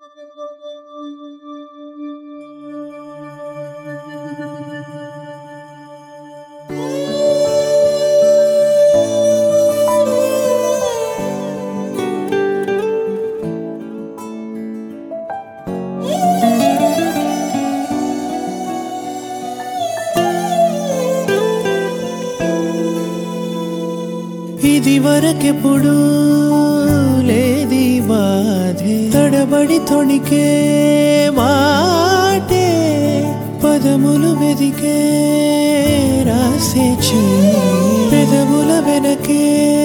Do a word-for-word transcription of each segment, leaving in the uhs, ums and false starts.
ఇది వరకెప్పుడు లేది బాధే తడబడి తొణికే మాటే పదములు వెదికే రాసే పెదముల వెనకే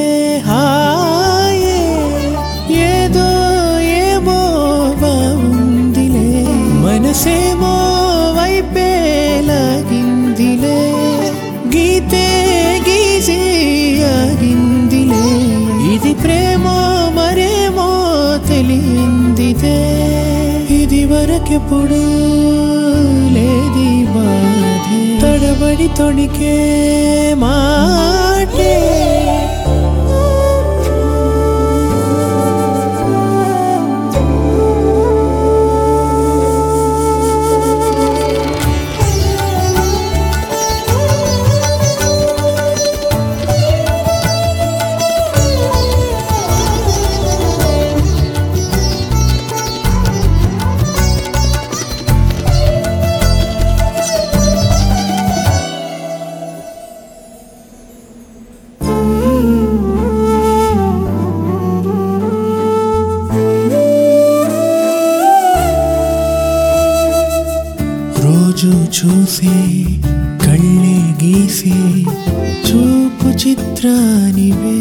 హాయే ఏదో ఏమో బాగుందిలే మనసేమో వైపే లాగిందిలే గీతే గీసి ఆగిందిలే ఇది ప్రేమో మరేమో తెలియందిదే ఇది వరకెప్పుడు లేది బాధే తడబడి తొణికే మాటే రోజు చూసే కళ్ళే గీసే చూపు చిత్రానివే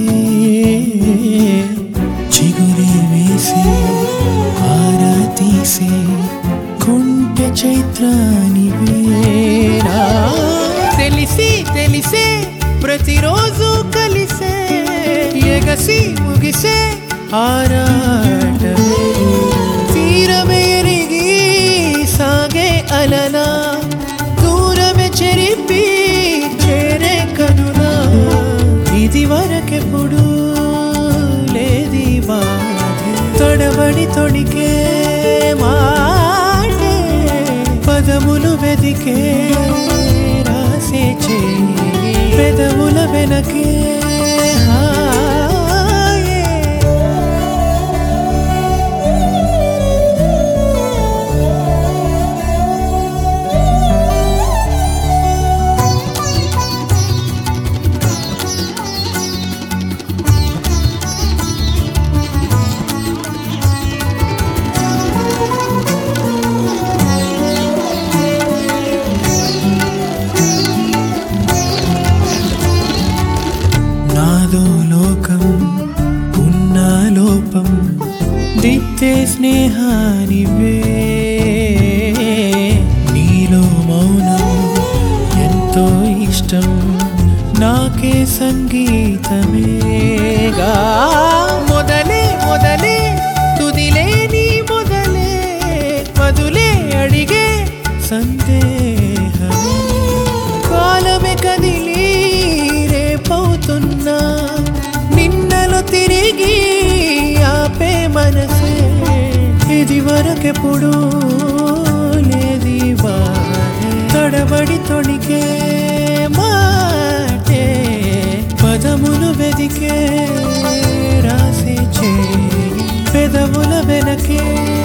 చిగురే వేసే ఆరా తీసే కుంటె చైత్రానివే తెలిసి తెలిసే ప్రతిరోజు కలిసే ఎగసి ముగిసే ఆరాటమే తీరమే ఎరిగి సాగే అలనా దూరమే చెరిపి చేరే కనునా ఇది వరకెప్పుడు లేది బాధే తడబడి తొణికే మాటే పదములు వెదికే రాసే చేయి పెదముల వెనకే నాదో లోకం ఉన్నా లోపం దిత్తే స్నేహానివే నీలో మౌనం ఎంతో ఇష్టం నాకే సంగీతమేగా మొదలే మొదలే తుదిలే నీ మొదలే మధులే అడిగే సందేహమే కాలమే కదిలి రేపవుతున్నా నిన్నలో తిరిగి ఆపే మనసే ఇది వరకెప్పుడు లేది బాధే తడబడి తొణికే మాటే పదములు వెదికే రాసే చేయి పెదవుల వెనకే